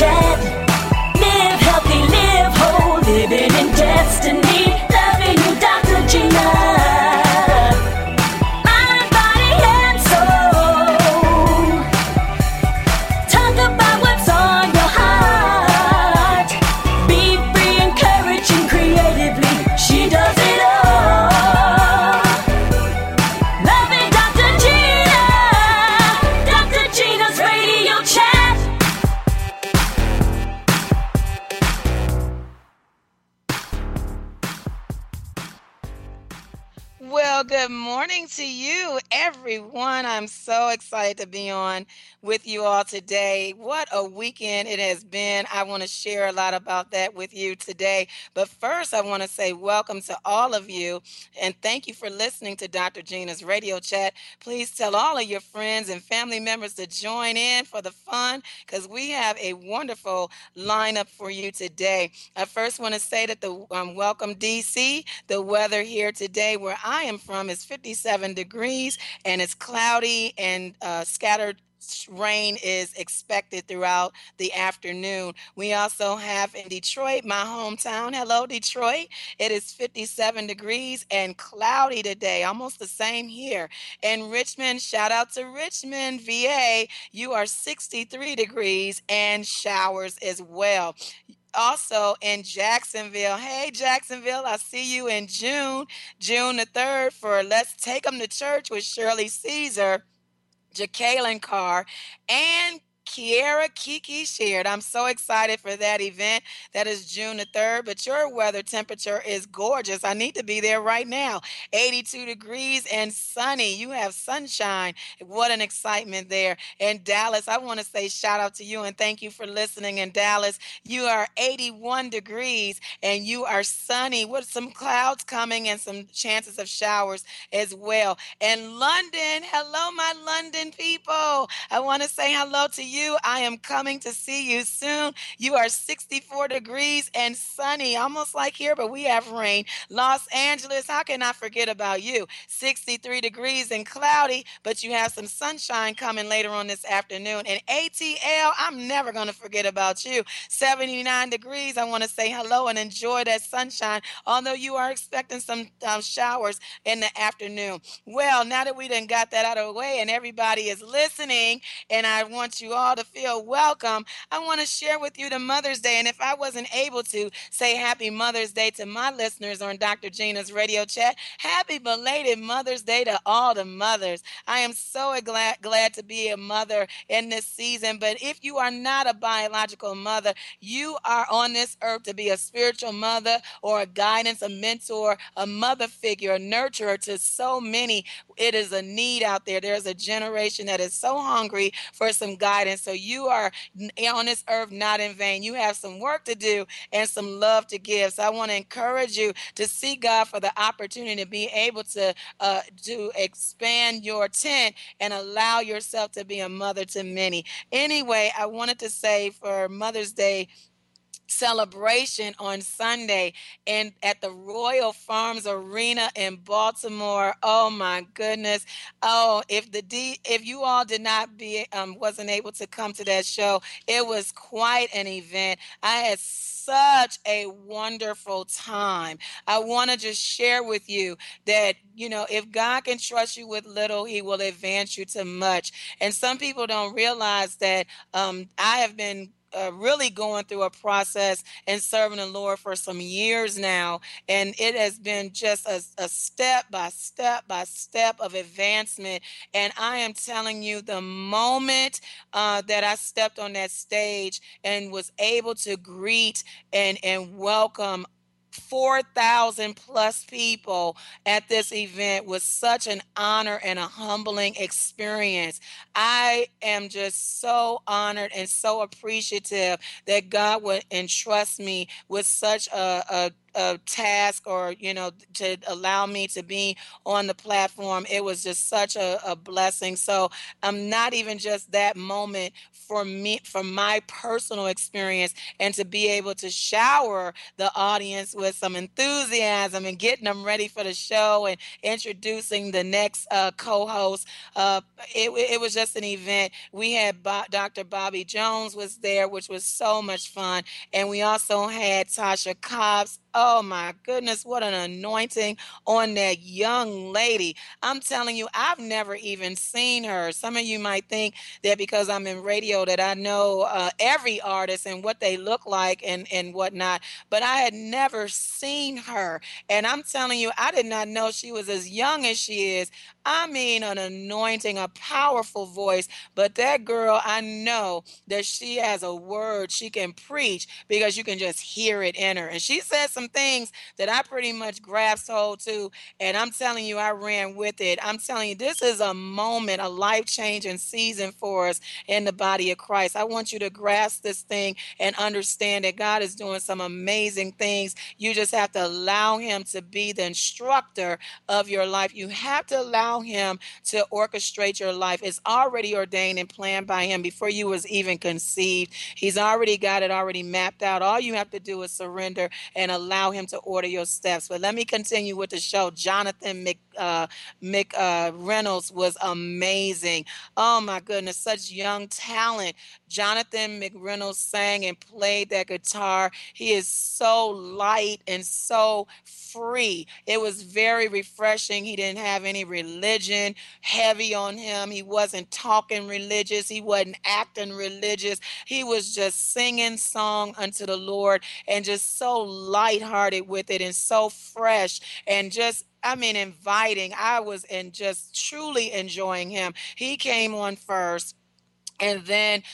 chat. Live healthy, live whole, living in destiny. Loving you, Dr. Gina. Mind, body, and soul. Talk about what's on your heart. Be free, encouraging creatively. She does it all. Loving Dr. Gina. Dr. Gina's Radio Chat. Well, good morning to you, everyone. I'm so excited to be on with you all today. What a weekend it has been. I want to share a lot about that with you today. But first, I want to say welcome to all of you and thank you for listening to Dr. Gina's Radio Chat. Please tell all of your friends and family members to join in for the fun because we have a wonderful lineup for you today. I first want to say that the welcome DC. The weather here today where I am from is 57 degrees and it's cloudy and scattered rain is expected throughout the afternoon. We also have in Detroit, my hometown. Hello, Detroit. It is 57 degrees and cloudy today, almost the same here. In Richmond, shout out to Richmond, VA. You are 63 degrees and showers as well. Also in Jacksonville. Hey, Jacksonville, I see you in June the 3rd for Let's Take 'em to Church with Shirley Caesar, Jacqueline Carr, and Kiera Kiki shared. I'm so excited for that event. That is June the 3rd, but your weather temperature is gorgeous. I need to be there right now. 82 degrees and sunny. You have sunshine. What an excitement there. In Dallas, I want to say shout out to you and thank you for listening in Dallas. You are 81 degrees and you are sunny with some clouds coming and some chances of showers as well. And London, hello, my London people. I want to say hello to you. I am coming to see you soon. You are 64 degrees and sunny, almost like here, but we have rain. Los Angeles, how can I forget about you? 63 degrees and cloudy, but you have some sunshine coming later on this afternoon. And ATL, I'm never going to forget about you. 79 degrees. I want to say hello and enjoy that sunshine, although you are expecting some showers in the afternoon. Well, now that we done got that out of the way and everybody is listening, and I want you all to feel welcome, I want to share with you the Mother's Day. And if I wasn't able to say Happy Mother's Day to my listeners on Dr. Gina's Radio Chat, happy belated Mother's Day to all the mothers. I am so glad to be a mother in this season. But if you are not a biological mother, you are on this earth to be a spiritual mother or a guidance, a mentor, a mother figure, a nurturer to so many. It is a need out there. There's a generation that is so hungry for some guidance. So you are on this earth not in vain. You have some work to do and some love to give. So I want to encourage you to seek God for the opportunity to be able to expand your tent and allow yourself to be a mother to many. Anyway, I wanted to say for Mother's Day celebration on Sunday and at the Royal Farms Arena in Baltimore. Oh my goodness. Oh, if you all did not be wasn't able to come to that show, it was quite an event. I had such a wonderful time. I want to just share with you that, if God can trust you with little, he will advance you to much. And some people don't realize that I have been really going through a process and serving the Lord for some years now. And it has been just a step by step by step of advancement. And I am telling you, the moment that I stepped on that stage and was able to greet and welcome 4,000 plus people at this event was such an honor and a humbling experience. I am just so honored and so appreciative that God would entrust me with such task, or to allow me to be on the platform. It was just such a blessing. So not even just that moment for me, from my personal experience, and to be able to shower the audience with some enthusiasm and getting them ready for the show and introducing the next co-host. uh, it was just an event. We had Dr. Bobby Jones was there, which was so much fun. And we also had Tasha Cobbs. Oh my goodness, what an anointing on that young lady. I'm telling you, I've never even seen her. Some of you might think that because I'm in radio that I know every artist and what they look like and whatnot, but I had never seen her. And I'm telling you, I did not know she was as young as she is. I mean, an anointing, a powerful voice. But that girl, I know that she has a word she can preach, because you can just hear it in her. And she said some things that I pretty much grasped hold to. And I'm telling you, I ran with it. I'm telling you, this is a moment, a life changing season for us in the body of Christ. I want you to grasp this thing and understand that God is doing some amazing things. You just have to allow Him to be the instructor of your life. You have to allow Him to orchestrate your life. It's already ordained and planned by Him before you was even conceived. He's already got it already mapped out. All you have to do is surrender and allow Him to order your steps. But let me continue with the show. Jonathan Reynolds was amazing. Oh my goodness, such young talent. Jonathan McReynolds sang and played that guitar. He is so light and so free. It was very refreshing. He didn't have any religion heavy on him. He wasn't talking religious. He wasn't acting religious. He was just singing song unto the Lord, and just so lighthearted with it, and so fresh, and just, I mean, inviting. I was in just truly enjoying him. He came on first, and then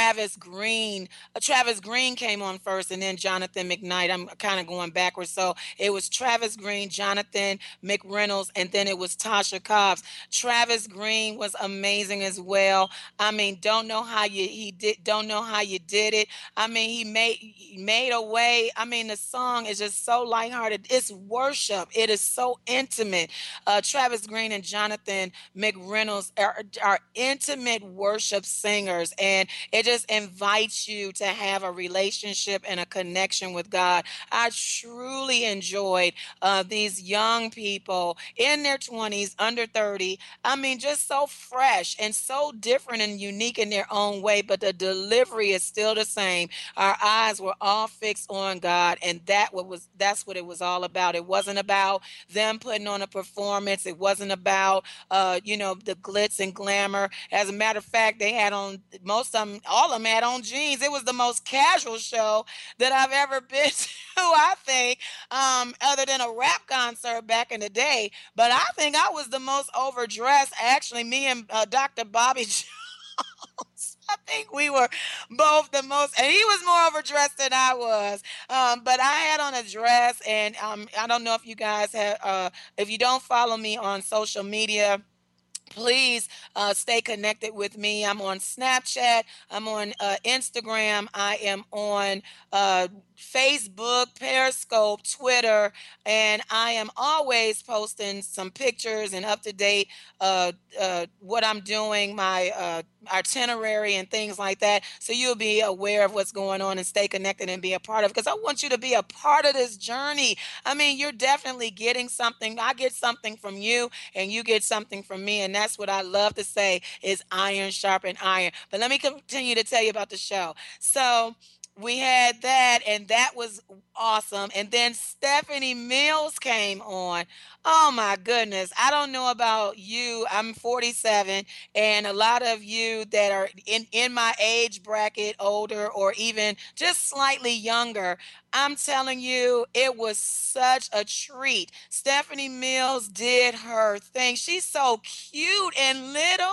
Travis Green came on first, and then Jonathan McKnight. I'm kind of going backwards. So it was Travis Green, Jonathan McReynolds, and then it was Tasha Cobbs. Travis Green was amazing as well. I mean, don't know how you did it. I mean, he made a way. I mean, the song is just so lighthearted. It's worship. It is so intimate. Travis Green and Jonathan McReynolds are intimate worship singers, and it just invites you to have a relationship and a connection with God. I truly enjoyed these young people in their 20s, under 30. I mean, just so fresh and so different and unique in their own way, but the delivery is still the same. Our eyes were all fixed on God, and that's what it was all about. It wasn't about them putting on a performance. It wasn't about the glitz and glamour. As a matter of fact, they had on, most of them, all of them had on jeans. It was the most casual show that I've ever been to, I think, other than a rap concert back in the day. But I think I was the most overdressed. Actually, me and Dr. Bobby I think we were both the most, and he was more overdressed than I was. But I had on a dress, and I don't know if you guys have, if you don't follow me on social media, please stay connected with me. I'm on Snapchat. I'm on Instagram. I am on uh, Facebook, Periscope, Twitter, and I am always posting some pictures and up to date what I'm doing, my itinerary and things like that. So you'll be aware of what's going on and stay connected and be a part of it. Because I want you to be a part of this journey. I mean, you're definitely getting something. I get something from you, and you get something from me. And that's what I love to say is iron sharpen iron. But let me continue to tell you about the show. So we had that, and that was awesome. And then Stephanie Mills came on. Oh my goodness. I don't know about you. I'm 47, and a lot of you that are in my age bracket, older, or even just slightly younger, I'm telling you, it was such a treat. Stephanie Mills did her thing. She's so cute and little,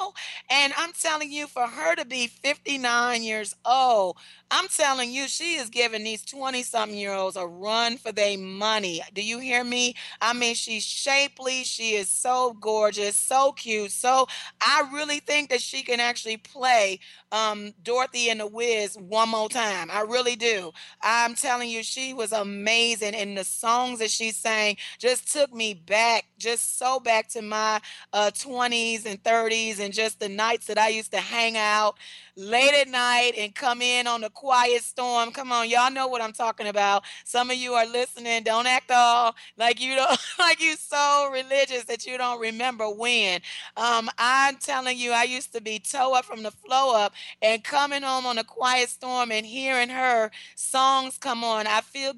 And I'm telling you, for her to be 59 years old, I'm telling you, she is giving these 20 something year olds a run for their money. Do you hear me? I mean, she's shapely. She is so gorgeous, so cute. So I really think that she can actually play Dorothy and the Wiz one more time. I really do. I'm telling you, she was amazing. And the songs that she sang just took me back, just so back to my 20s and 30s, and just the nights that I used to hang out late at night and come in on the Quiet Storm. Come on, y'all know what I'm talking about. Some of you are listening. Don't act all like you don't like you so religious that you don't remember when. I'm telling you, I used to be toe up from the flow up and coming home on a Quiet Storm and hearing her songs come on.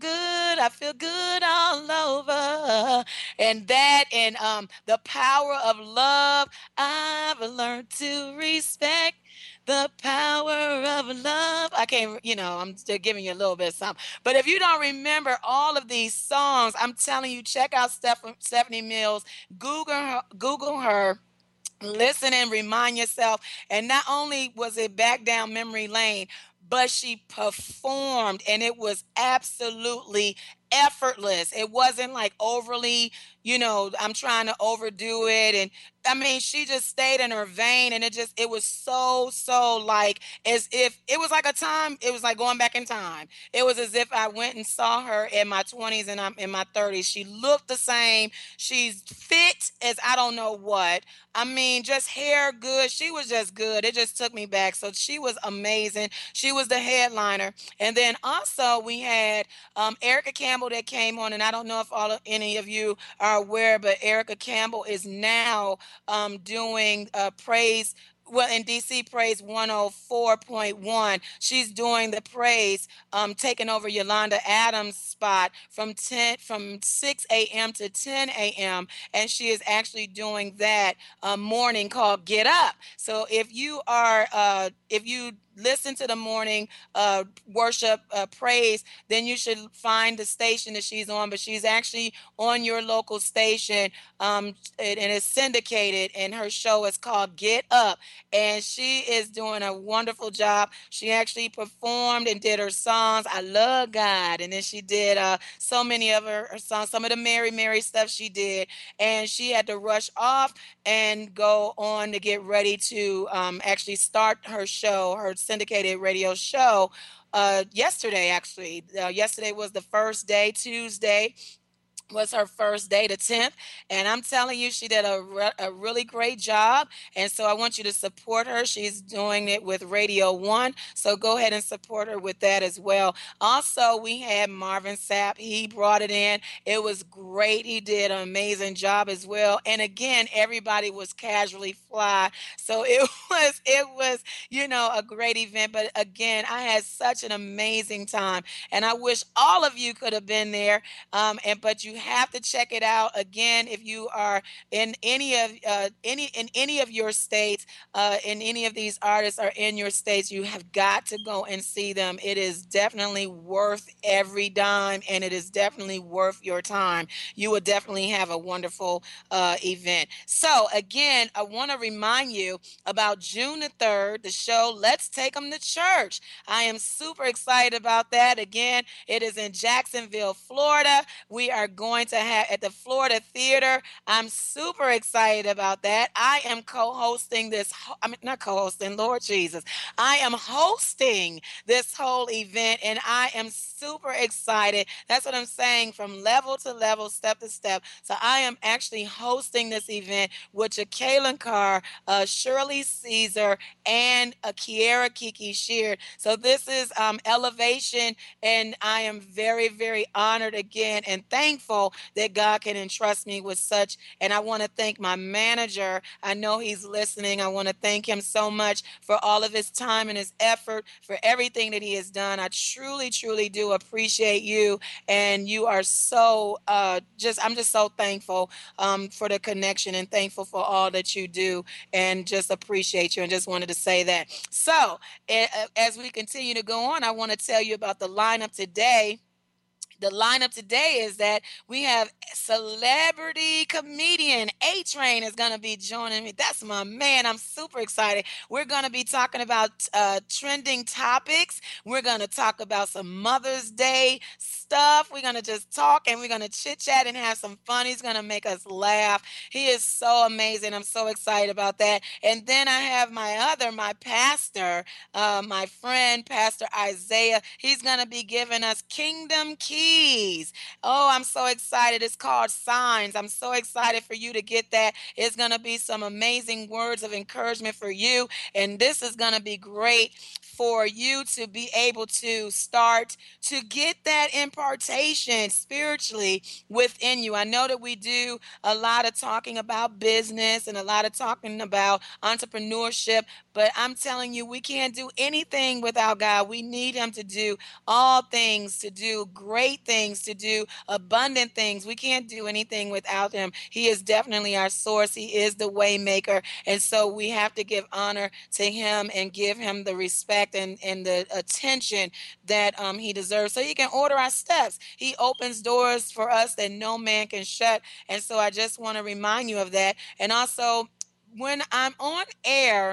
I feel good all over. And that and the power of love. I've learned to respect the power of love. I can't, I'm just giving you a little bit of something. But if you don't remember all of these songs, I'm telling you, check out Stephanie Mills. Google her, listen and remind yourself. And not only was it back down memory lane, but she performed and it was absolutely effortless. It wasn't like overly, I'm trying to overdo it. And I mean, she just stayed in her vein, and it was so like, as if it was like a time, it was like going back in time. It was as if I went and saw her in my 20s and I'm in my 30s. She looked the same. She's fit as I don't know what. I mean, just hair good. She was just good. It just took me back. So she was amazing. She was the headliner. And then also we had Erica Campbell that came on, and I don't know if any of you are aware, but Erica Campbell is now doing praise. Well, in DC Praise 104.1, she's doing the praise, taking over Yolanda Adams' spot from 6 a.m. to 10 a.m. And she is actually doing that morning called Get Up. So if you listen to the morning worship praise, then you should find the station that she's on. But she's actually on your local station, and it's syndicated, and her show is called Get Up. And she is doing a wonderful job. She actually performed and did her songs. I love God. And then she did so many of her songs, some of the Mary Mary stuff she did. And she had to rush off and go on to get ready to actually start her show, her syndicated radio show. Yesterday, actually. Yesterday was the first day, Tuesday was her first day, the 10th. And I'm telling you, she did a really great job. And so I want you to support her. She's doing it with Radio One. So go ahead and support her with that as well. Also, we had Marvin Sapp. He brought it in. It was great. He did an amazing job as well. And again, everybody was casually fly. So it was a great event. But again, I had such an amazing time. And I wish all of you could have been there. But you have to check it out again if you are in any of your states, and any of these artists are in your states. You have got to go and see them. It is definitely worth every dime, and it is definitely worth your time. You will definitely have a wonderful event. So again, I want to remind you about June the 3rd, the show Let's Take Them to Church. I am super excited about that. Again, it is in Jacksonville, Florida. We are going to have at the Florida Theater. I'm super excited about that. I am co-hosting this. I mean, not co-hosting, Lord Jesus. I am hosting this whole event, and I am super excited. That's what I'm saying, from level to level, step to step. So I am actually hosting this event with Jacqueline Carr, Shirley Caesar, and Kiera Kiki Sheard. So this is Elevation, and I am very, very honored again and thankful that God can entrust me with such. And I want to thank my manager. I know he's listening. I want to thank him so much for all of his time and his effort, for everything that he has done. I truly, truly do appreciate you. And you are so I'm just so thankful for the connection, and thankful for all that you do, and just appreciate you, and just wanted to say that. So as we continue to go on, I want to tell you about the lineup today. The lineup today is that we have celebrity comedian A Train is going to be joining me. That's my man. I'm super excited. We're going to be talking about trending topics. We're going to talk about some Mother's Day stuff. We're going to just talk and we're going to chit chat and have some fun. He's going to make us laugh. He is so amazing. I'm so excited about that. And then I have my pastor, my friend, Pastor Isaiah. He's going to be giving us Kingdom Keys. Oh, I'm so excited. It's called Signs. I'm so excited for you to get that. It's going to be some amazing words of encouragement for you. And this is going to be great for you to be able to start to get that impartation spiritually within you. I know that we do a lot of talking about business and a lot of talking about entrepreneurship, but I'm telling you, we can't do anything without God. We need Him to do all things, to do great things, to do abundant things. We can't do anything without Him. He is definitely our source. He is the way maker. And so we have to give honor to Him and give Him the respect and the attention that He deserves so He can order our steps. He opens doors for us that no man can shut. And so I just want to remind you of that. And also, when I'm on air,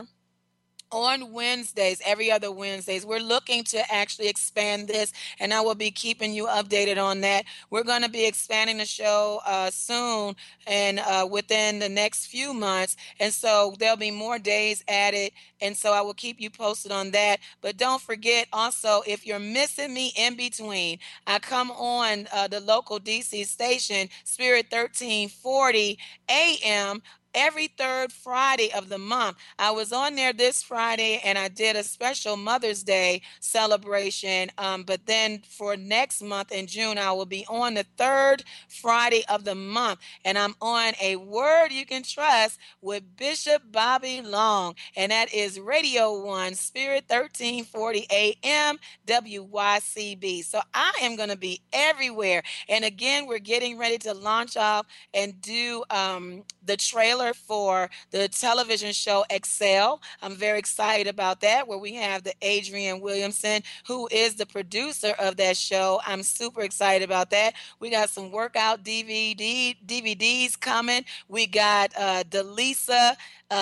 on Wednesdays, every other Wednesdays. We're looking to actually expand this, and I will be keeping you updated on that. We're going to be expanding the show soon and within the next few months. And so there'll be more days added. And so I will keep you posted on that. But don't forget also, if you're missing me in between, I come on the local DC station, Spirit 1340 AM, every third Friday of the month. I was on there this Friday and I did a special Mother's Day celebration. But then for next month in June, I will be on the third Friday of the month. And I'm on A Word You Can Trust with Bishop Bobby Long. And that is Radio 1, Spirit 1340 AM, WYCB. So I am going to be everywhere. And again, we're getting ready to launch off and do the trailer for the television show Excel. I'm very excited about that, where we have the Adrian Williamson, who is the producer of that show. I'm super excited about that. We got some workout DVDs coming. We got Delisa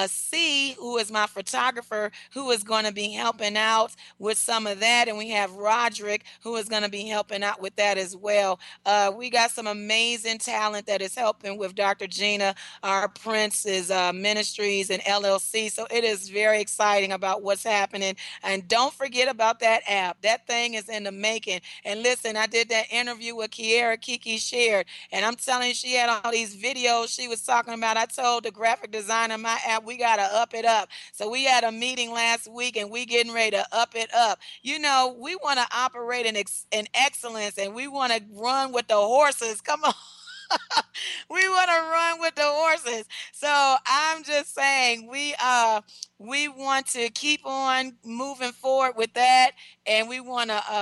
C, who is my photographer, who is going to be helping out with some of that. And we have Roderick, who is going to be helping out with that as well. We got some amazing talent that is helping with Dr. Gina, our Prince's Ministries and LLC. So it is very exciting about what's happening. And don't forget about that app. That thing is in the making. And listen, I did that interview with Kiera Kiki Shared, and I'm telling you, she had all these videos she was talking about. I told the graphic designer of my app, we got to up it up. So we had a meeting last week and we getting ready to up it up. You know, we want to operate in excellence and we want to run with the horses. Come on. We want to run with the horses. So I'm just saying we want to keep on moving forward with that, and we want to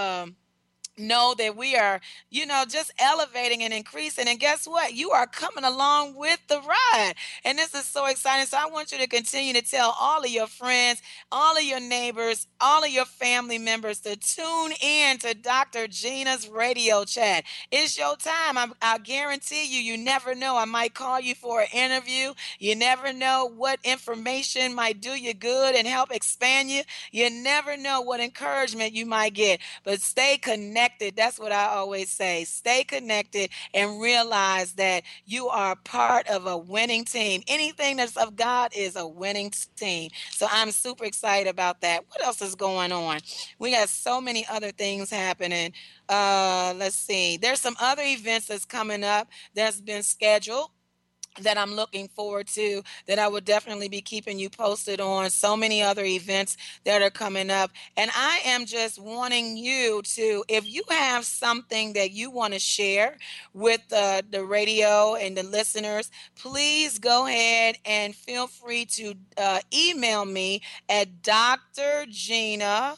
know that we are, just elevating and increasing. And guess what? You are coming along with the ride. And this is so exciting. So I want you to continue to tell all of your friends, all of your neighbors, all of your family members to tune in to Dr. Gina's radio chat. It's your time. I guarantee you, you never know. I might call you for an interview. You never know what information might do you good and help expand you. You never know what encouragement you might get. But stay connected. That's what I always say. Stay connected and realize that you are part of a winning team. Anything that's of God is a winning team. So I'm super excited about that. What else is going on? We got so many other things happening. Let's see. There's some other events that's coming up that's been scheduled that I'm looking forward to, that I will definitely be keeping you posted on. So many other events that are coming up. And I am just wanting you to, if you have something that you want to share with the radio and the listeners, please go ahead and feel free to email me at Dr. Gina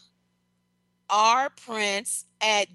R. Prince at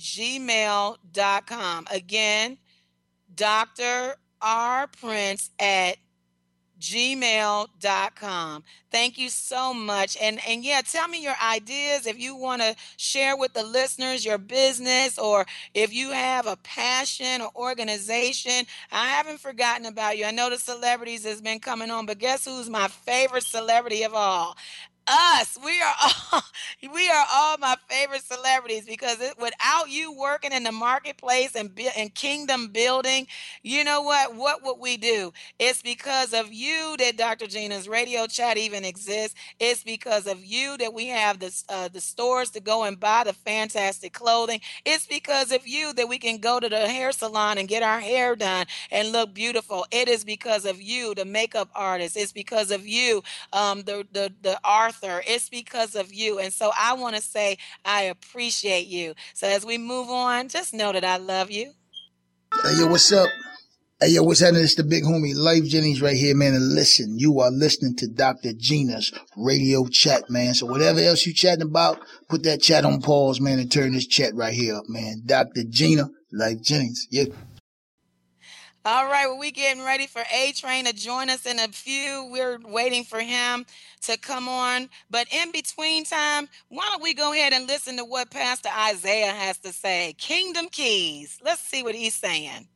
gmail.com. Again, Dr. R. Prince at gmail.com. Thank you so much. And yeah, tell me your ideas if you want to share with the listeners your business, or if you have a passion or organization. I haven't forgotten about you. I know the celebrities has been coming on, but guess who's my favorite celebrity of all? Us. We are all we are all my favorite celebrities, because without you working in the marketplace and kingdom building, you know what would we do? It's because of you that Dr. Gina's radio chat even exists. It's because of you that we have the stores to go and buy the fantastic clothing. It's because of you that we can go to the hair salon and get our hair done and look beautiful. It is because of you, the makeup artist. It's because of you, the Arthur. It's because of you. And so I want to say I appreciate you. So as we move on, just know that I love you. Hey, yo, what's up? Hey, yo, what's happening? It's the big homie, Life Jennings right here, man. And listen, you are listening to Dr. Gina's radio chat, man. So whatever else you chatting about, put that chat on pause, man, and turn this chat right here up, man. Dr. Gina, Life Jennings. Yeah. All right, well, we getting ready for A Train to join us in a few. We're waiting for him to come on. But in between time, why don't we go ahead and listen to what Pastor Isaiah has to say? Kingdom Keys. Let's see what he's saying.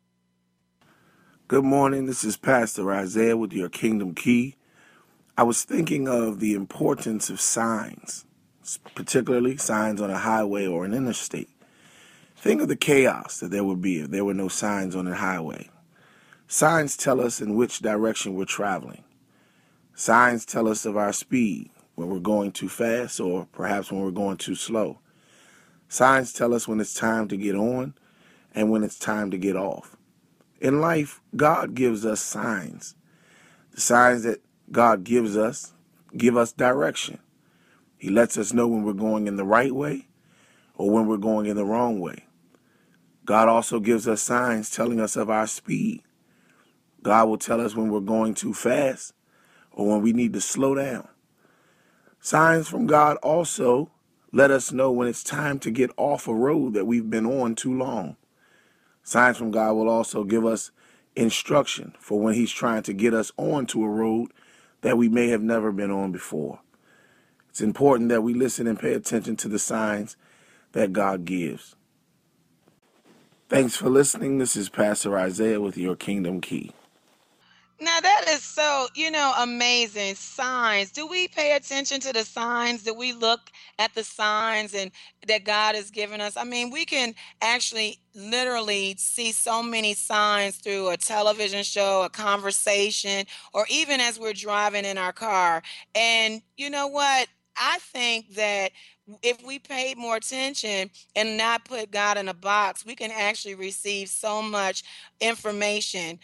Good morning. This is Pastor Isaiah with your Kingdom Key. I was thinking of the importance of signs, particularly signs on a highway or an interstate. Think of the chaos that there would be if there were no signs on a highway. Signs tell us in which direction we're traveling. Signs tell us of our speed, when we're going too fast or perhaps when we're going too slow. Signs tell us when it's time to get on and when it's time to get off. In life, God gives us signs. The signs that God gives us give us direction. He lets us know when we're going in the right way or when we're going in the wrong way. God also gives us signs telling us of our speed. God will tell us when we're going too fast or when we need to slow down. Signs from God also let us know when it's time to get off a road that we've been on too long. Signs from God will also give us instruction for when he's trying to get us onto a road that we may have never been on before. It's important that we listen and pay attention to the signs that God gives. Thanks for listening. This is Pastor Isaiah with your Kingdom Key. Now that is so, amazing. Signs. Do we pay attention to the signs? Do we look at the signs and that God has given us? I mean, we can actually literally see so many signs through a television show, a conversation, or even as we're driving in our car. And you know what? I think that if we paid more attention and not put God in a box, we can actually receive so much information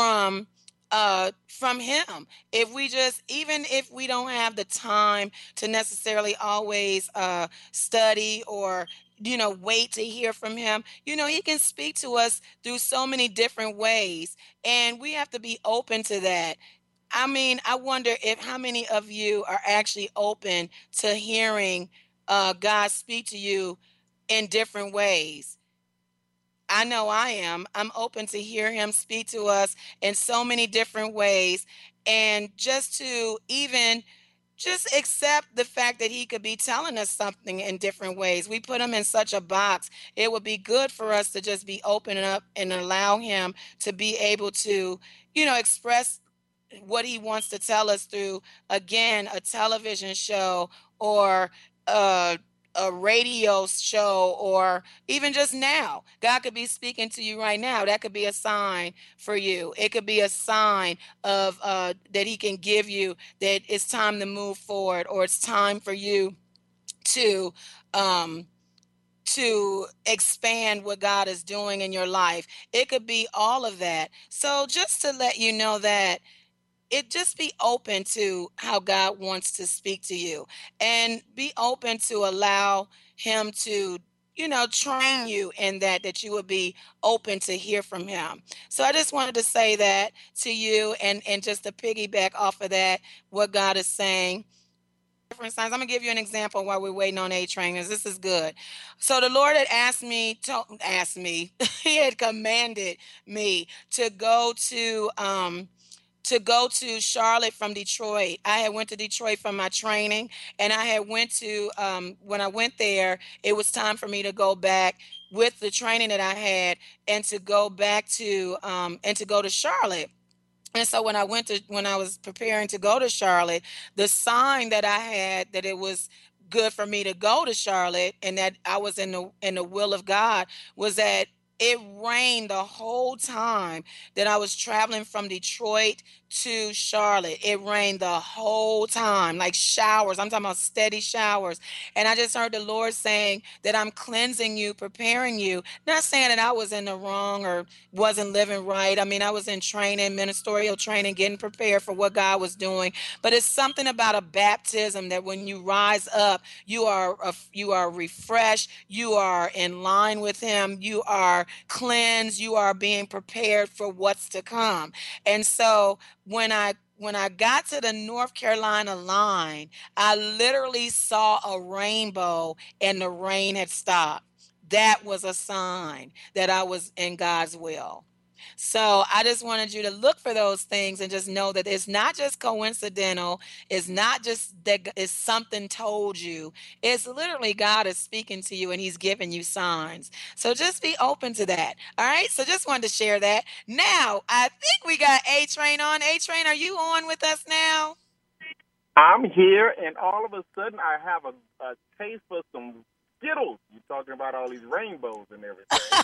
from him. If we just, even if we don't have the time to necessarily always study or wait to hear from him, he can speak to us through so many different ways, and we have to be open to that. I mean, I wonder if how many of you are actually open to hearing God speak to you in different ways. I know I am. I'm open to hear him speak to us in so many different ways, and just to even just accept the fact that he could be telling us something in different ways. We put him in such a box. It would be good for us to just be open up and allow him to be able to, express what he wants to tell us through, again, a television show, or a, a radio show, or even just now. God could be speaking to you right now. That could be a sign for you. It could be a sign of that he can give you, that it's time to move forward, or it's time for you to um expand what God is doing in your life. It could be all of that. So just to let you know that it, just be open to how God wants to speak to you, and be open to allow him to train you in that you would be open to hear from him. So I just wanted to say that to you, and just to piggyback off of that, what God is saying. Different signs. I'm gonna give you an example while we're waiting on A Train, because this is good. So the Lord had asked me, he had commanded me to go to go to Charlotte from Detroit. I had went to Detroit for my training, and I had went to when I went there, it was time for me to go back with the training that I had, and to go back to and to go to Charlotte. And so when I was preparing to go to Charlotte, the sign that I had that it was good for me to go to Charlotte and that I was in the will of God was that it rained the whole time that I was traveling from Detroit to Charlotte. It rained the whole time, like showers. I'm talking about steady showers. And I just heard the Lord saying that I'm cleansing you, preparing you. Not saying that I was in the wrong or wasn't living right. I mean, I was in training, ministerial training, getting prepared for what God was doing. But it's something about a baptism that when you rise up, you are refreshed, you are in line with Him, you are cleansed, you are being prepared for what's to come. And so when I got to the North Carolina line, I literally saw a rainbow and the rain had stopped. That was a sign that I was in God's will. So I just wanted you to look for those things and just know that it's not just coincidental. It's not just that it's something told you. It's literally God is speaking to you and He's giving you signs. So just be open to that. All right. So just wanted to share that. Now, I think we got A Train on. A Train, are you on with us now? I'm here, and all of a sudden, I have a taste for some Skittles. You're talking about all these rainbows and everything.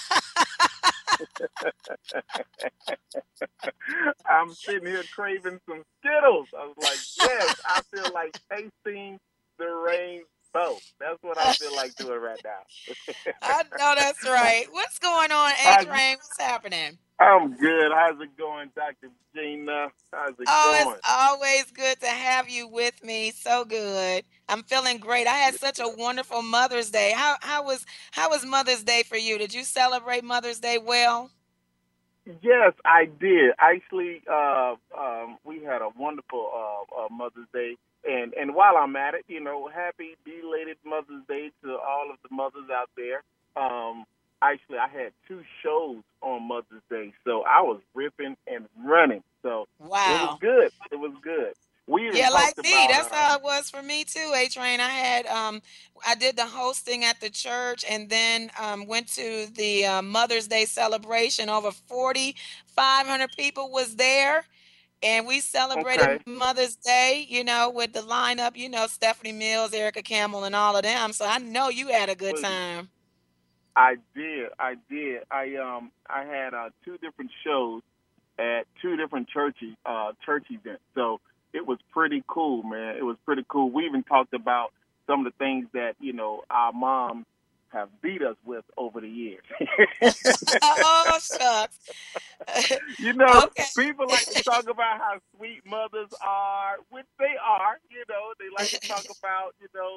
I'm sitting here craving some Skittles. I was like, yes, I feel like tasting the rainbow. That's what I feel like doing right now. I know that's right. What's going on, A I, Train? What's happening? I'm good. How's it going, Dr. Gina? How's it Oh, it's going? always good to have you with me. So good. I'm feeling great. I had such a wonderful Mother's Day. How was Mother's Day for you? Did you celebrate Mother's Day well? Yes, I did. Actually, we had a wonderful Mother's Day, and while I'm at it, happy belated Mother's Day to all of the mothers out there. Actually, I had two shows on Mother's Day, so I was ripping and running. So it was Wow. good. It was good. We even Yeah, like talked me. about That's how it was for me too, A Train. I did the hosting at the church and then went to the Mother's Day celebration. Over 4,500 people was there. And we celebrated okay. Mother's Day, with the lineup, Stephanie Mills, Erica Campbell, and all of them. So I know you had a good Well, time. I did. I did. I had two different shows at two different church events. So it was pretty cool, man. It was pretty cool. We even talked about some of the things that our moms have beat us with over the years. Oh, shucks. you know, Okay. people like to talk about how sweet mothers are, which they are. They like to talk about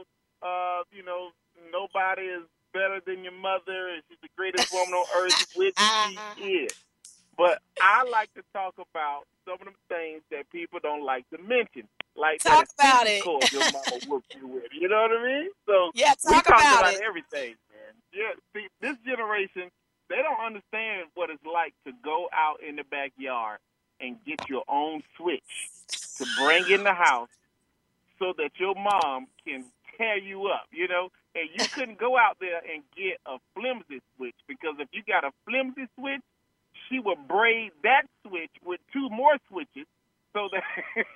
nobody is better than your mother, and she's the greatest woman on earth, which she is. But I like to talk about some of the things that people don't like to mention, like that Talk about extension it. cord your mama whooped you with. You know what I mean? So Yeah, we talk talked about about it. everything, man. Yeah, see, this generation, they don't understand what it's like to go out in the backyard and get your own switch to bring in the house so that your mom can tear you up. And you couldn't go out there and get a flimsy switch because if you got a flimsy switch, she would braid that switch with two more switches so that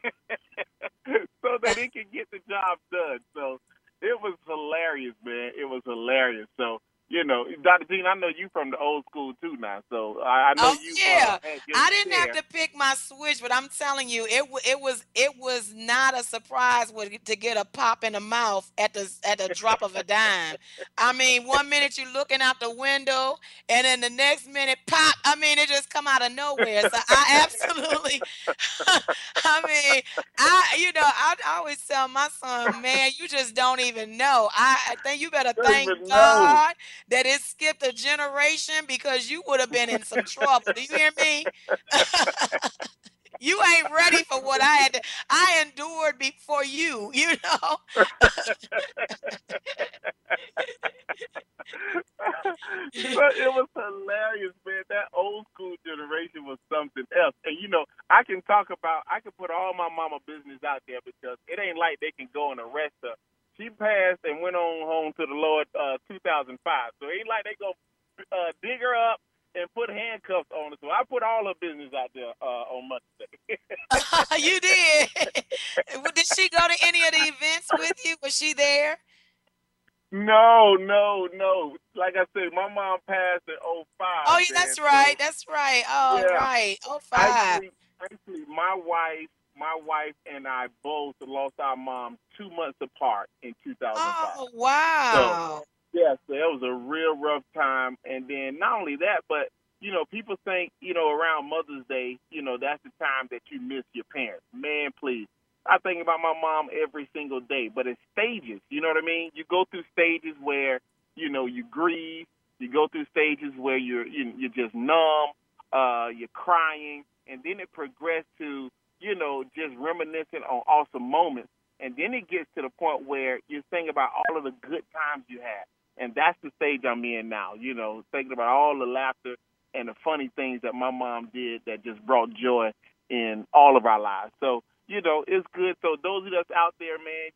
so that it can get the job done. So it was hilarious, man. It was hilarious. So Dr. Dean, I know you from the old school too now. So I know Oh you've yeah, had your I didn't have share. to pick my switch, but I'm telling you, it was not a surprise to get a pop in the mouth at the drop of a dime. I mean, one minute you're looking out the window, and then the next minute, pop! I mean, it just come out of nowhere. So I absolutely, I mean, I always tell my son, man, you just don't even know. I think you better Don't thank even know. God that it skipped a generation because you would have been in some trouble. Do you hear me? You ain't ready for what I endured before you. But it was hilarious, man. That old school generation was something else. And I can talk about I could put all my mama business out there because it ain't like they can go and arrest her. She passed and went on home to the Lord 2005. So it ain't like they go dig her up and put handcuffs on her. So I put all her business out there on Mother's Day. You did. Did she go to any of the events with you? Was she there? No, no, no. Like I said, my mom passed in Oh, '05, yeah, man. that's So right. That's right. Oh, yeah, right. Oh, five. actually, my wife and I both lost our mom 2 months apart in 2005. Oh, So wow. yes, so that was a real rough time. And then not only that, but people think around Mother's Day, that's the time that you miss your parents. Man, please. I think about my mom every single day, but it's stages. You know what I mean? You go through stages where you grieve. You go through stages where you're just numb. You're crying, and then it progressed to just reminiscing on awesome moments. And then it gets to the point where you're thinking about all of the good times you had. And that's the stage I'm in now, thinking about all the laughter and the funny things that my mom did that just brought joy in all of our lives. So, it's good. So those of us out there, man,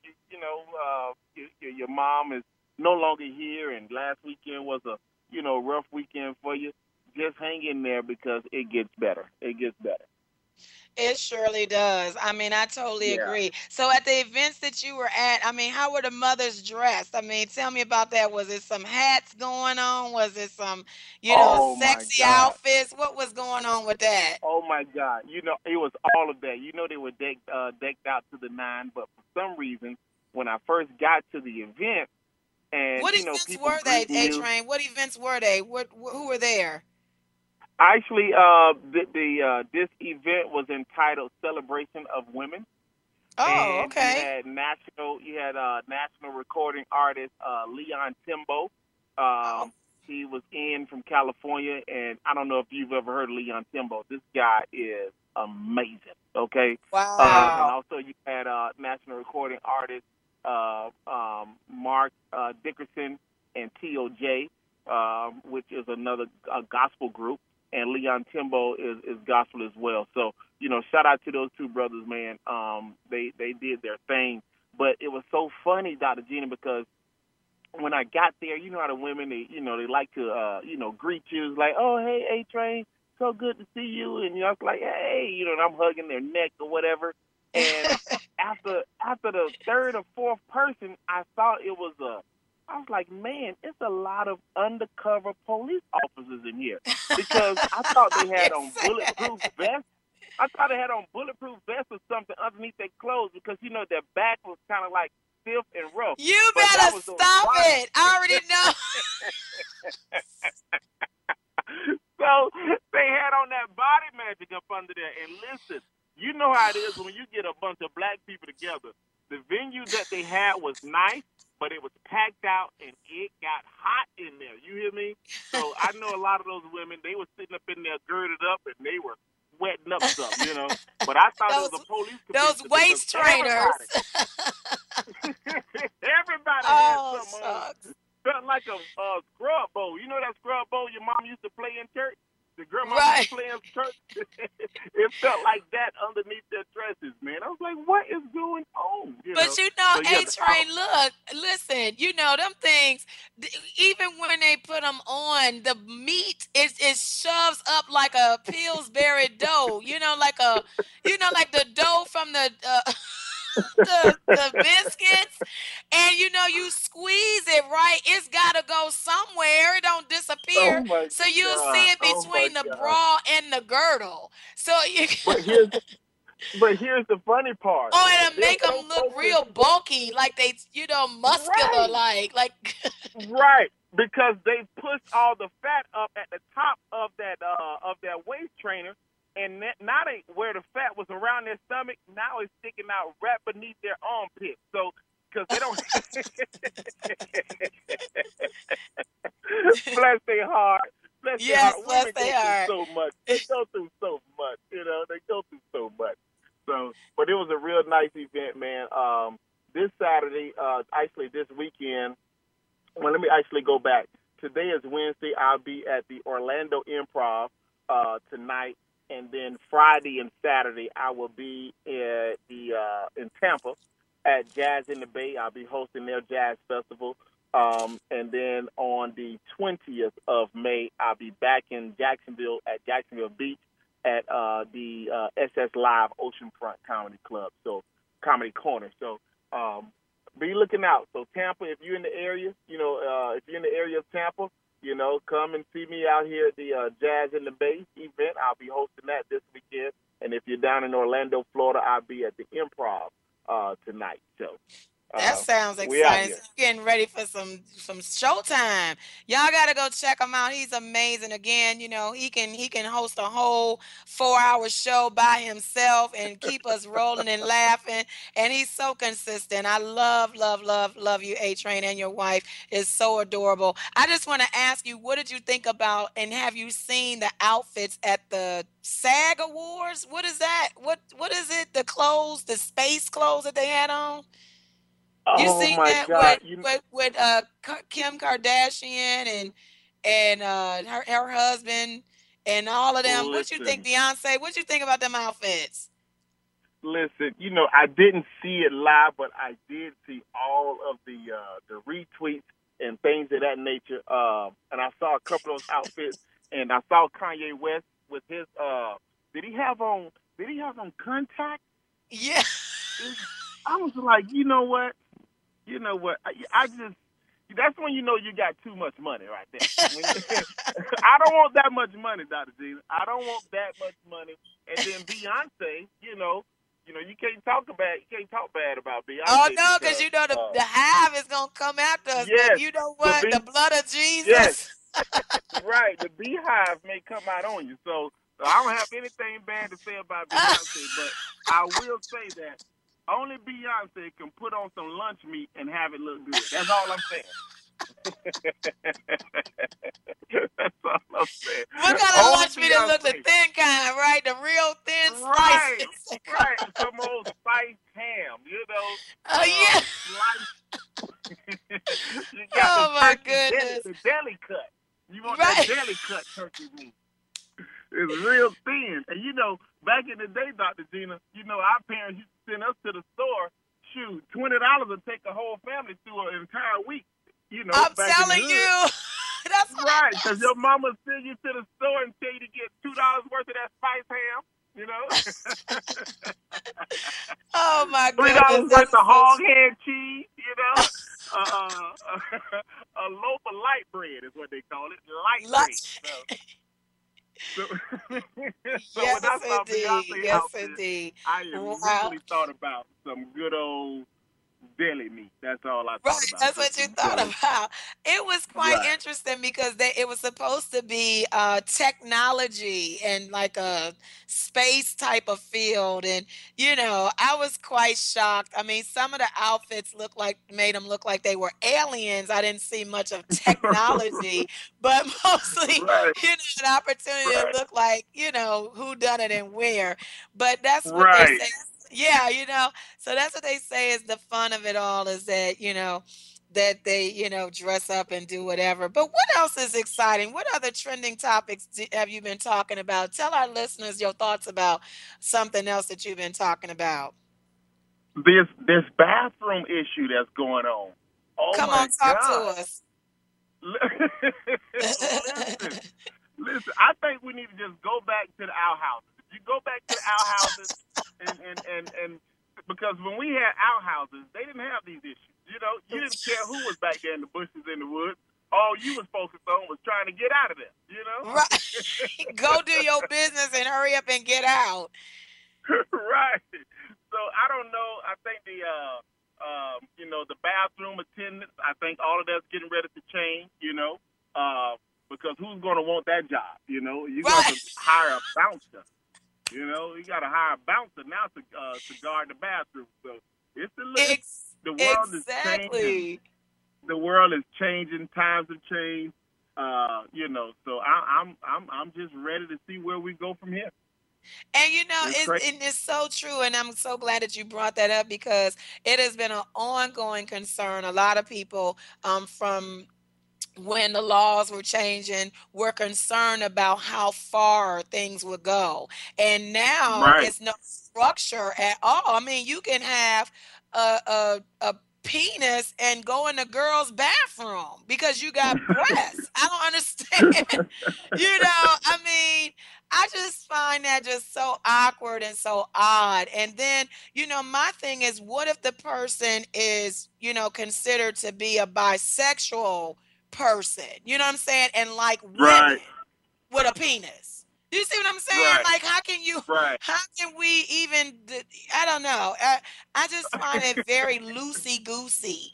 your mom is no longer here, and last weekend was a, rough weekend for you. Just hang in there because it gets better. It gets better. It surely does. I mean, I totally Yeah. agree. So at the events that you were at, I mean, how were the mothers dressed? I mean, tell me about that. Was it some hats going on? Was it some, Oh my sexy God. outfits? What was going on with that? Oh my God! It was all of that. They were decked out to the nine, but for some reason, when I first got to the event, and What events people were they, greeting A you. Train? What events were they? Who were there? Actually, this event was entitled "Celebration of Women," Oh, and okay. you had national recording artist Leon Timbo. Oh, He was in from California, and I don't know if you've ever heard of Leon Timbo. This guy is amazing. Okay, and wow. also you had national recording artist Mark Dickerson and T.O.J., which is another gospel group, and Leon Timbo is gospel as well. So shout out to those two brothers, man. They did their thing, but it was so funny, Dr. Gina, because when I got there, you know how the women they like to greet you like, oh hey A Train, so good to see you, and I was like, hey, and I'm hugging their neck or whatever. And after the third or fourth person, I thought it was I was like, man, it's a lot of undercover police officers in here because I thought they had on Yes. bulletproof vests. I thought they had on bulletproof vests or something underneath their clothes because their back was kind of like stiff and rough. You But that better was the stop body. it. I already know. So they had on that body magic up under there. And listen, you know how it is when you get a bunch of black people together. The venue that they had was nice, but it was packed out and it got hot in there. You hear me? So I know a lot of those women, they were sitting up in there girded up and they were sweating up some. But I thought it those was a police those convention because waist trainers. everybody had Oh, something on. shucks. Felt like a scrub bowl. You know that scrub bowl your mom used to play in church? The grandma used Right. to play in church? It felt like that underneath their dresses, man. I was like, what is going on? But So, yeah, A Train, look, listen, them things, even when they put them on, the meat it shoves up like a Pillsbury dough, like the dough from the the biscuits, and you squeeze it right. It's got to go somewhere. It don't disappear. oh my So you'll see God. it Oh my between the God. bra and the girdle. So you. But here's the funny part. Oh, it'll They're make them so look focused. real bulky, like they, muscular, Right. like. Right, because they push all the fat up at the top of that waist trainer, and now where the fat was around their stomach, now it's sticking out right beneath their armpit. So, because they don't bless their heart, bless their Yes, heart. bless Women go they through are. so much. They go through so much. They go through so much. So, but it was a real nice event, man. This Saturday, actually this weekend. Well, let me actually go back. Today is Wednesday. I'll be at the Orlando Improv tonight, and then Friday and Saturday I will be at the in Tampa at Jazz in the Bay. I'll be hosting their jazz festival. And then on the 20th of May, I'll be back in Jacksonville at Jacksonville Beach at the SS Live Oceanfront Comedy Club, so Comedy Corner. So be looking out. So Tampa, if you're in the area, if you're in the area of Tampa, come and see me out here at the Jazz in the Bay event. I'll be hosting that this weekend. And if you're down in Orlando, Florida, I'll be at the Improv tonight. So that sounds exciting. So getting ready for some showtime. Y'all gotta go check him out. He's amazing. Again, he can host a whole 4-hour show by himself and keep us rolling and laughing. And he's so consistent. I love you, A Train, and your wife is so adorable. I just want to ask you, what did you think about, and have you seen the outfits at the SAG Awards? What is that? What is it? The clothes, the space clothes that they had on? You oh seen my that God! with Kim Kardashian and her husband and all of them? What you think, Beyonce? What you think about them outfits? Listen, I didn't see it live, but I did see all of the retweets and things of that nature. And I saw a couple of those outfits, and I saw Kanye West with his. Did he have on contacts? Yeah. I was like, you know what? I just, that's when you got too much money right there. I don't want that much money, Dr. Gina. I don't want that much money. And then Beyonce, you can't talk bad about Beyonce. Oh no, because the hive is gonna come after us. Yes, but you know what? The blood of Jesus. Yes. Right. The beehive may come out on you. So I don't have anything bad to say about Beyonce, but I will say that only Beyonce can put on some lunch meat and have it look good. That's all I'm saying. That's all I'm saying. What kind of lunch meat that look the thin kind, right? The real thin slices. Right. Some old spiced ham, yeah. You got my goodness. The deli cut. You want that deli cut turkey meat. It's real thin. And back in the day, Dr. Gina, our parents used to send us to the store. Shoot, $20 would take the whole family through an entire week. I'm telling you. That's right, because your mama send you to the store and tell you to get $2 worth of that spiced ham. Oh my goodness. $3 worth of hog head cheese, a loaf of light bread is what they call it. Light bread. So yes, when I saw Beyonce yes, outfit, indeed. I immediately thought about some good old deli meat. That's all I thought about. That's what you thought about. It was quite interesting because it was supposed to be technology and like a space type of field. And, I was quite shocked. I mean, some of the outfits made them look like they were aliens. I didn't see much of technology, but mostly, an opportunity to look like, who done it and where. But that's what they say. Yeah, so that's what they say is the fun of it all is that, that they, dress up and do whatever. But what else is exciting? What other trending topics have you been talking about? Tell our listeners your thoughts about something else that you've been talking about. This bathroom issue that's going on. Oh, come on, talk to us. Listen, I think we need to just go back to the outhouses. You go back to the outhouses and because when we had outhouses, they didn't have these issues. You didn't care who was back there in the bushes in the woods. All you was focused on was trying to get out of there, Right. Go do your business and hurry up and get out. Right. So I don't know. I think the bathroom attendants, I think all of that's getting ready to change, because who's going to want that job? You got to hire a bouncer. You got to hire a bouncer now to guard the bathroom. So it's the world is changing. The world is changing. Times have changed. So I'm just ready to see where we go from here. And it's so true, and I'm so glad that you brought that up because it has been an ongoing concern. A lot of people from when the laws were changing, were concerned about how far things would go. And now Right. it's no structure at all. I mean, you can have a penis and go in the girl's bathroom because you got breasts. I don't understand. I mean, I just find that just so awkward and so odd. And then, my thing is, what if the person is, considered to be a bisexual person? You know what I'm saying? And like women Right. with a penis. You see what I'm saying? Right. Like, Right. how can we even, I don't know. I just find it very loosey goosey,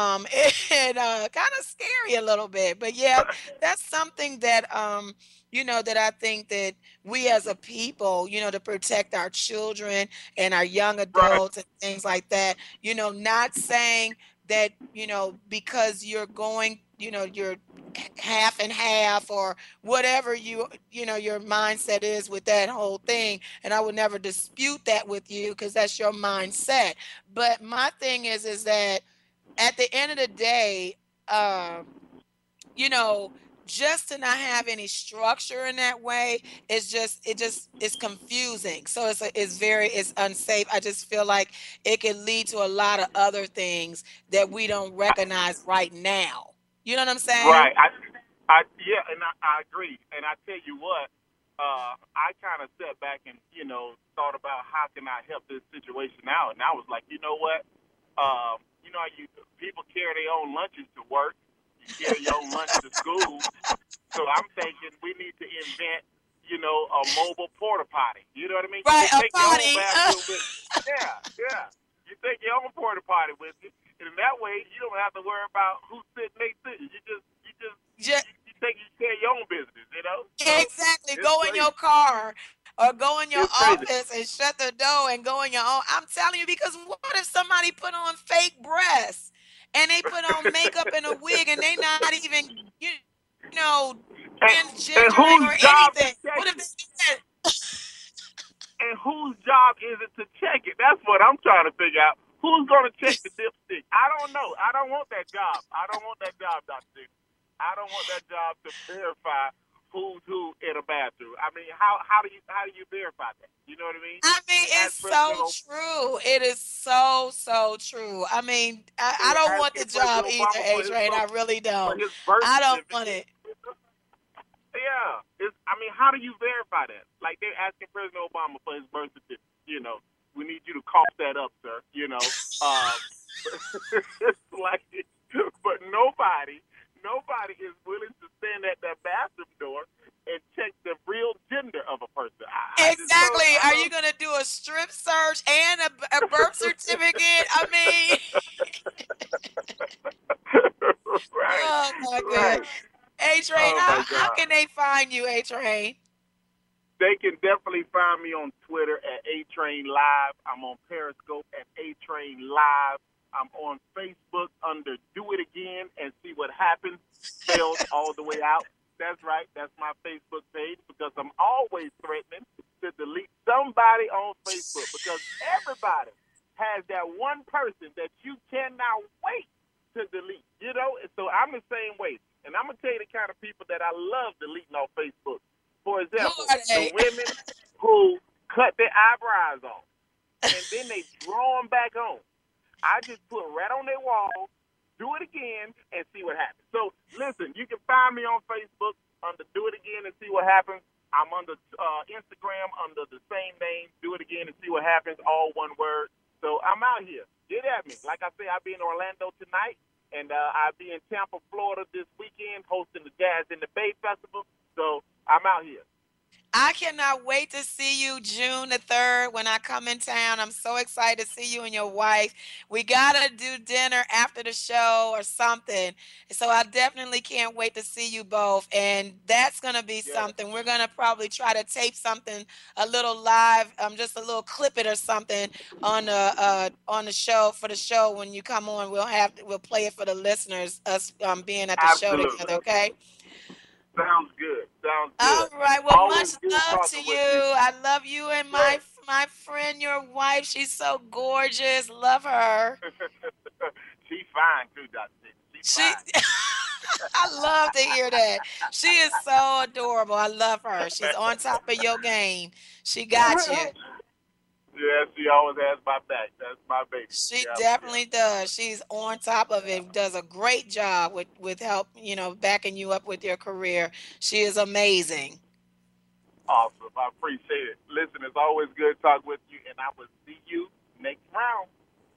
and kind of scary a little bit. But yeah, that's something that, that I think that we as a people, to protect our children and our young Right. adults and things like that, not saying that, because you're going, you're half and half or whatever your mindset is with that whole thing, and I would never dispute that with you because that's your mindset. But my thing is that at the end of the day, um you know just to not have any structure in that way is just it's confusing. So it's unsafe. I just feel like it could lead to a lot of other things that we don't recognize right now. You know what I'm saying? Right. Yeah, and I agree. And I tell you what, I kind of stepped back and thought about how can I help this situation out, and I was like, you know what, how you people carry their own lunches to work, you carry your own lunch to school. So I'm thinking we need to invent, a mobile porta potty. You know what I mean? You Right, can a take your own body. bathroom with you. Yeah, yeah. You take your own porta potty with you, and in that way you don't have to worry about who's sitting next to you. Just You take care of your own business. So exactly. it's Go in your crazy. car or go in your It's crazy. office and shut the door and go in your own. I'm telling you, because what if somebody put on fake breasts and they put on makeup and a wig and they not even, know, and, and transgendering whose or job to anything? check What if it? they did And whose job is it to check it? That's what I'm trying to figure out. Who's going to check the dipstick? I don't know. I don't want that job. I don't want that job, Dr. Dick. I don't want that job to verify who's who in a bathroom. I mean, how do you verify that? You know what I mean? I mean, They it's ask so President true. It is so, so true. I mean, I they were don't want the asking job President either, Obama A Train. I really for don't. his birth I don't want certificate. it. Yeah, I mean, how do you verify that? Like they're asking President Obama for his birth certificate. We need you to cough that up, sir. It's like, but nobody is willing to stand at that bathroom door and check the real gender of a person. I just don't. Exactly. I Are you don't. going to do a strip search and a birth certificate? I mean, Right, oh my God. right. A Train, Oh my how God. can they find you, A Train? They can definitely find me on Twitter at A Train Live. I'm on Periscope at A Train Live. I'm on Facebook under Do It Again and See What Happens, spelled all the way out. That's right. That's my Facebook page because I'm always threatening to delete somebody on Facebook because everybody has that one person that you cannot wait to delete. And so I'm the same way. And I'm gonna tell you the kind of people that I love deleting off Facebook. For Who example, are the they? women who cut their eyebrows off and then they draw them back on. I just put right on their wall, do it again, and see what happens. So listen, you can find me on Facebook under Do It Again and See What Happens. I'm under Instagram under the same name, Do It Again and See What Happens, all one word. So I'm out here. Get at me. Like I say, I'll be in Orlando tonight, and I'll be in Tampa, Florida this weekend hosting the Jazz in the Bay Festival. So I'm out here. I cannot wait to see you June the 3rd when I come in town. I'm so excited to see you and your wife. We got to do dinner after the show or something. So I definitely can't wait to see you both. And that's going to be Yeah, something. We're going to probably try to tape something, a little live, just a little clip it or something on the show for the show. When you come on, we'll play it for the listeners, us being at the show absolutely. together. Okay. Sounds good. Sounds All good. right. Well, Always much good love to talking you. with you. I love you and Yeah. my friend, your wife. She's so gorgeous. Love her. She fine too, Dr. She She fine. I love to hear that. She is so adorable. I love her. She's on top of your game. She got you. Yeah, she always has my back. That's my baby. She Yeah, yeah. definitely does. She's on top of it. Does a great job with help, backing you up with your career. She is amazing. Awesome. I appreciate it. Listen, it's always good talking with you, and I will see you next round.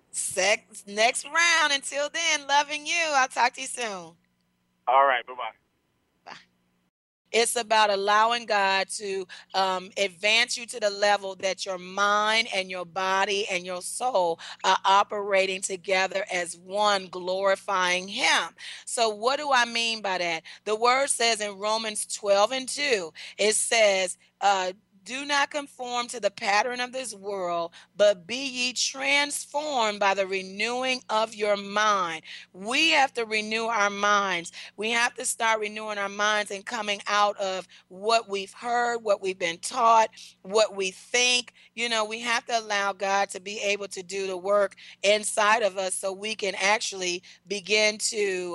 Next round. Until then, loving you. I'll talk to you soon. All right. Bye-bye. Bye. It's about allowing God to advance you to the level that your mind and your body and your soul are operating together as one, glorifying Him. So, what do I mean by that? The word says in Romans 12:2, it says, do not conform to the pattern of this world, but be ye transformed by the renewing of your mind. We have to renew our minds. We have to start renewing our minds and coming out of what we've heard, what we've been taught, what we think. We have to allow God to be able to do the work inside of us so we can actually begin to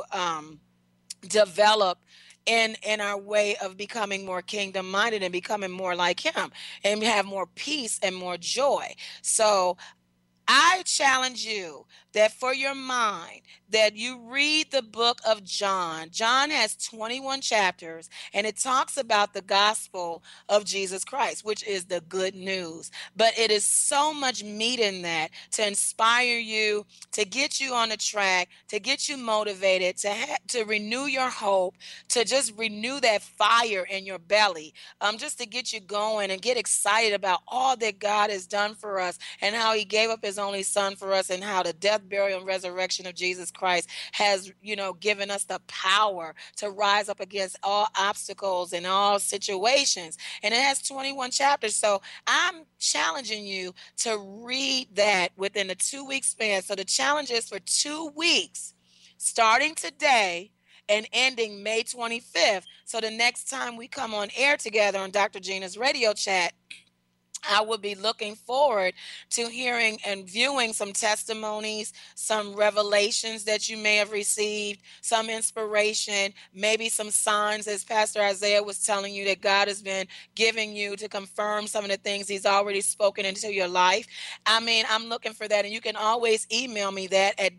develop in our way of becoming more kingdom minded and becoming more like Him and have more peace and more joy. So I challenge you that for your mind, that you read the book of John. John has 21 chapters, and it talks about the gospel of Jesus Christ, which is the good news. But it is so much meat in that to inspire you, to get you on the track, to get you motivated, to renew your hope, to just renew that fire in your belly, just to get you going and get excited about all that God has done for us and how He gave up His only Son for us, and how the death, burial, and resurrection of Jesus Christ has, given us the power to rise up against all obstacles and all situations. And it has 21 chapters. So I'm challenging you to read that within a 2-week span. So the challenge is for 2 weeks, starting today and ending May 25th. So the next time we come on air together on Dr. Gina's radio chat, I will be looking forward to hearing and viewing some testimonies, some revelations that you may have received, some inspiration, maybe some signs, as Pastor Isaiah was telling you, that God has been giving you to confirm some of the things He's already spoken into your life. I mean, I'm looking for that. And you can always email me that at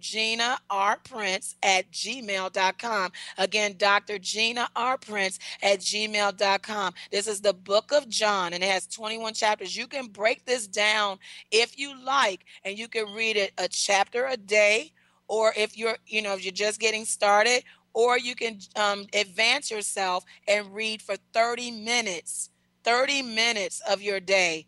drginarprince@gmail.com. Again, drginarprince@gmail.com. This is the book of John, and it has 21 chapters. You can break this down if you like, and you can read it a chapter a day, or if you're just getting started, or you can advance yourself and read for 30 minutes. 30 minutes of your day.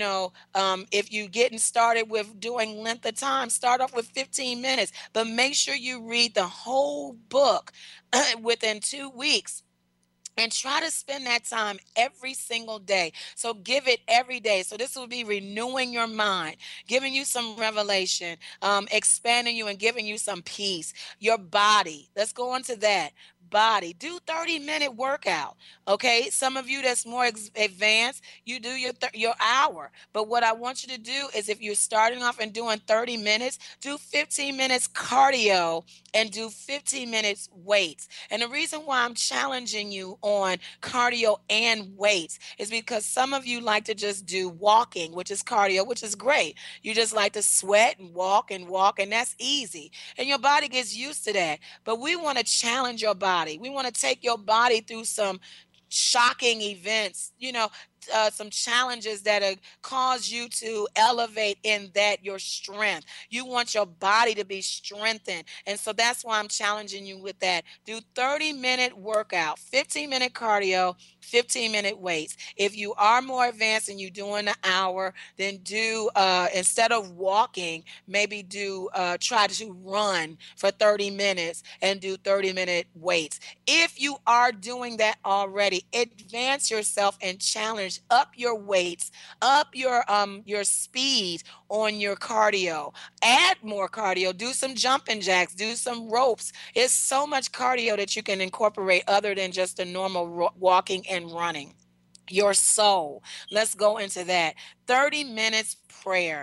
If you're getting started with doing length of time, start off with 15 minutes, but make sure you read the whole book within 2 weeks. And try to spend that time every single day. So give it every day. So this will be renewing your mind, giving you some revelation, expanding you and giving you some peace. Your body. Let's go on to that. Body. Do 30-minute workout. Okay. Some of you that's more advanced, you do your hour. But what I want you to do is, if you're starting off and doing 30 minutes, do 15 minutes cardio and do 15 minutes weights. And the reason why I'm challenging you on cardio and weights is because some of you like to just do walking, which is cardio, which is great. You just like to sweat and walk, and that's easy. And your body gets used to that. But we want to challenge your body. We want to take your body through some shocking events, some challenges that cause you to elevate in that your strength. You want your body to be strengthened. And so that's why I'm challenging you with that. Do 30-minute workout, 15-minute cardio, 15-minute weights. If you are more advanced and you're doing an hour, then do, instead of walking, maybe try to run for 30 minutes and do 30-minute weights. If you are doing that already, advance yourself and challenge up your weights, up your speed on your cardio. Add more cardio, do some jumping jacks, do some ropes. It's so much cardio that you can incorporate other than just the normal walking and running. Your soul. Let's go into that. 30 minutes prayer.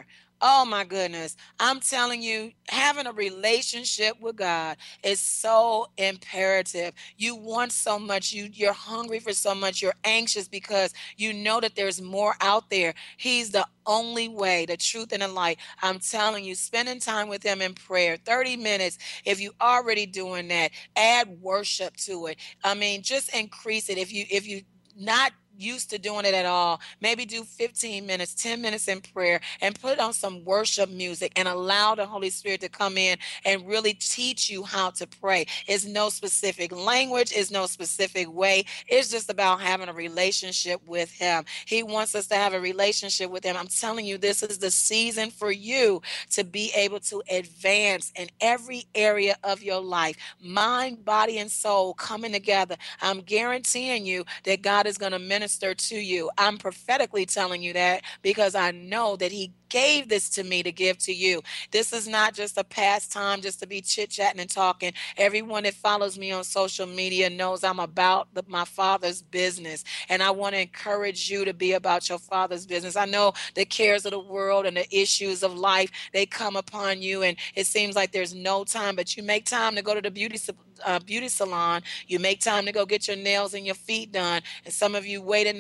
Oh my goodness. I'm telling you, having a relationship with God is so imperative. You want so much. You're hungry for so much. You're anxious because you know that there's more out there. He's the only way, the truth, and the light. I'm telling you, spending time with him in prayer, 30 minutes. If you already doing that, add worship to it. I mean, just increase it. If you not used to doing it at all, maybe do 15 minutes, 10 minutes in prayer, and put on some worship music and allow the Holy Spirit to come in and really teach you how to pray. It's no specific language, it's no specific way. It's just about having a relationship with him. He wants us to have a relationship with him. I'm telling you, this is the season for you to be able to advance in every area of your life, mind, body, and soul coming together. I'm guaranteeing you that God is going to minister to you. I'm prophetically telling you that because I know that he gave this to me to give to you. This is not just a pastime just to be chit-chatting and talking. Everyone that follows me on social media knows I'm about my Father's business, and I want to encourage you to be about your Father's business. I know the cares of the world and the issues of life, they come upon you, and it seems like there's no time, but you make time to go to the beauty salon. You make time to go get your nails and your feet done. And some of you wait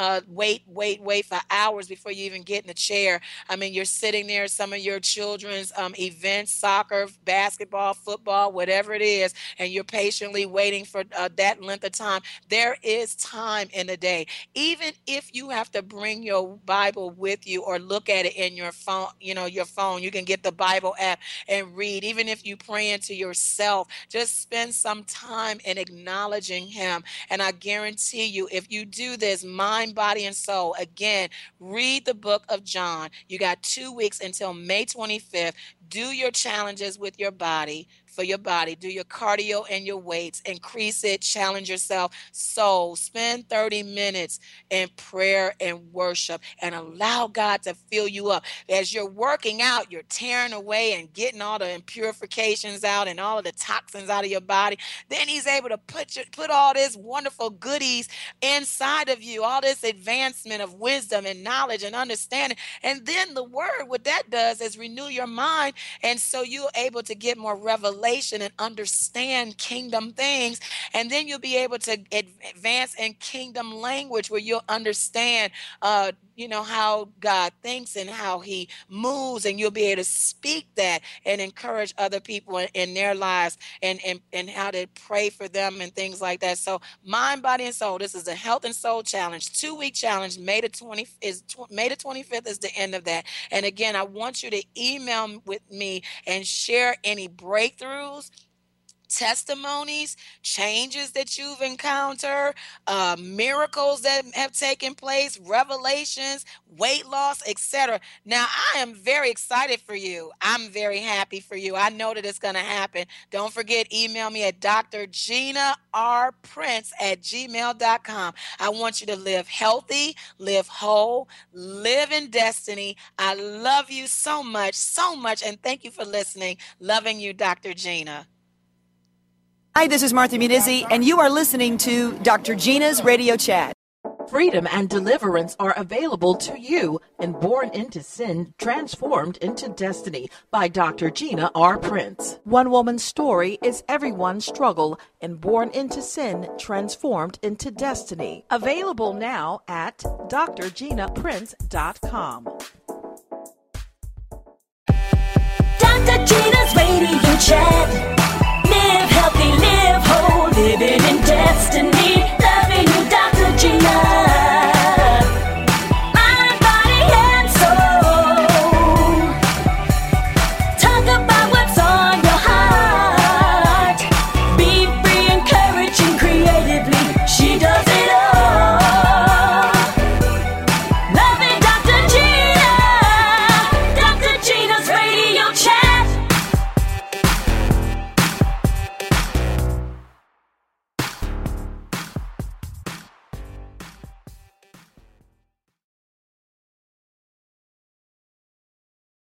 for hours before you even get in the chair. I mean, you're sitting there, some of your children's events, soccer, basketball, football, whatever it is, and you're patiently waiting for that length of time. There is time in the day. Even if you have to bring your Bible with you or look at it in your phone, your phone, you can get the Bible app and read. Even if you praying to yourself, just spend some time in acknowledging him. And I guarantee you, if you do this, mind, body, and soul, again, read the book of John. You got 2 weeks until May 25th. Do your challenges with your body, for your body. Do your cardio and your weights. Increase it. Challenge yourself. So spend 30 minutes in prayer and worship and allow God to fill you up. As you're working out, you're tearing away and getting all the impurifications out and all of the toxins out of your body. Then he's able to put all this wonderful goodies inside of you, all this advancement of wisdom and knowledge and understanding. And then the word, what that does is renew your mind. And so you're able to get more revelation and understand kingdom things. And then you'll be able to advance in kingdom language where you'll understand, how God thinks and how he moves. And you'll be able to speak that and encourage other people in their lives and how to pray for them and things like that. So mind, body, and soul. This is the Health and Soul Challenge, 2-week challenge. May the 25th is the end of that. And again, I want you to email with me and share any breakthroughs, testimonies, changes that you've encountered, miracles that have taken place, revelations, weight loss, etc. Now, I am very excited for you. I'm very happy for you. I know that it's going to happen. Don't forget, email me at drginarprince@gmail.com. I want you to live healthy, live whole, live in destiny. I love you so much, and thank you for listening. Loving you, Dr. Gina. Hi, this is Martha Munizzi, and you are listening to Dr. Gina's Radio Chat. Freedom and deliverance are available to you in Born into Sin, Transformed into Destiny by Dr. Gina R. Prince. One woman's story is everyone's struggle in Born into Sin, Transformed into Destiny. Available now at drginaprince.com. Dr. Gina's Radio Chat.